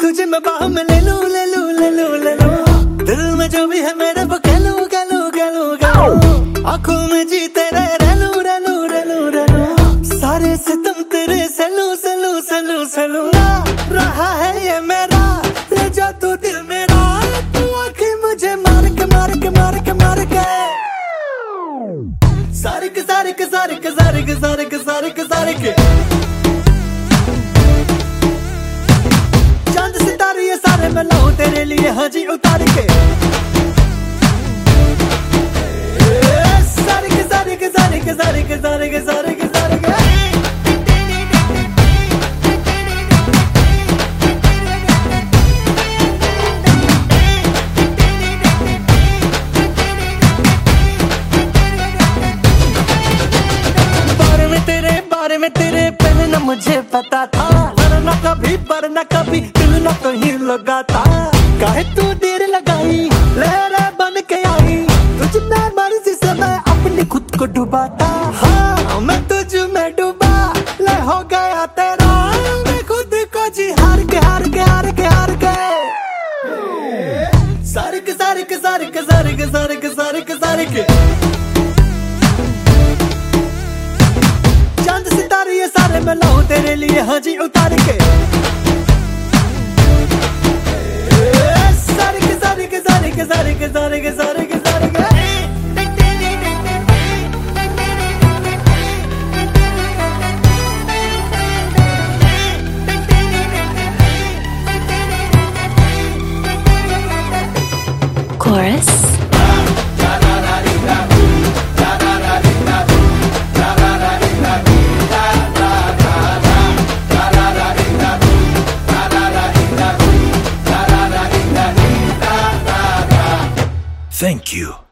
तुझे मैं बाहों में ले लूं ले लूं ले लूं ले लूं, दिल में जो भी है मेरे वो कह लूं कह लूं कह लूं कह लूं, आंखों में जीते रह लूं रह लूं रह लूं रह लूं, सारे सितम तेरे से लूं से लूं से लूं से लूं, रहा है ये मेरा ले जा तू दिल मेरा, तू आंखें मुझे मार के मार के मार के मार के, सारे के सारे के सारे के सारे के सारे के सारे के सारे के, चांद सितारे ये सारे मैं लाऊं तेरे लिए हाँ जी उतार के, सारे के सारे के सारे के सारे के सारे के सारे के सारे के, बारे में तेरे पहले न मुझे पता था, वरना कभी दिल न कहीं लगा था, काहे तू देर लगाई लहरें बन के आई, तुझ में मर्जी से मैं अपनी खुद को डुबाता, हाँ मैं तुझ में डूबा ले हो गया तेरा, मैं खुद को जी हार के हार के हार के हार के, सारे के सारे के सारे के सारे के सारे के सारे के सारे के, चांद सितारे ये सारे मैं लाऊं तेरे लिए हाँ जी उतार के, सारे के सारे के सारे के सारे के सारे के सारे के सारे के, Chorus. Thank you.